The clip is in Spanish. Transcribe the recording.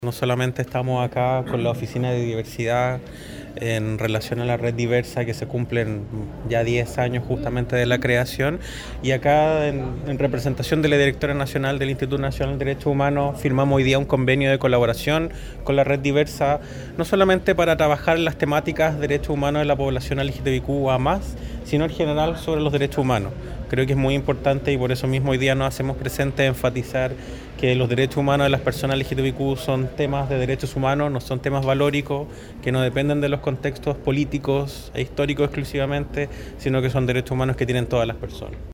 No solamente estamos acá con la Oficina de Diversidad en relación a la Red Diversa, que se cumplen ya 10 años justamente de la creación, y acá en representación de la Directora Nacional del Instituto Nacional de Derechos Humanos firmamos hoy día un convenio de colaboración con la Red Diversa, no solamente para trabajar en las temáticas de derechos humanos de la población LGTBIQ+, sino en general sobre los derechos humanos. Creo que es muy importante y por eso mismo hoy día nos hacemos presentes a enfatizar que los derechos humanos de las personas LGTBIQ son temas de derechos humanos, no son temas valóricos, que no dependen de los contextos políticos e históricos exclusivamente, sino que son derechos humanos que tienen todas las personas.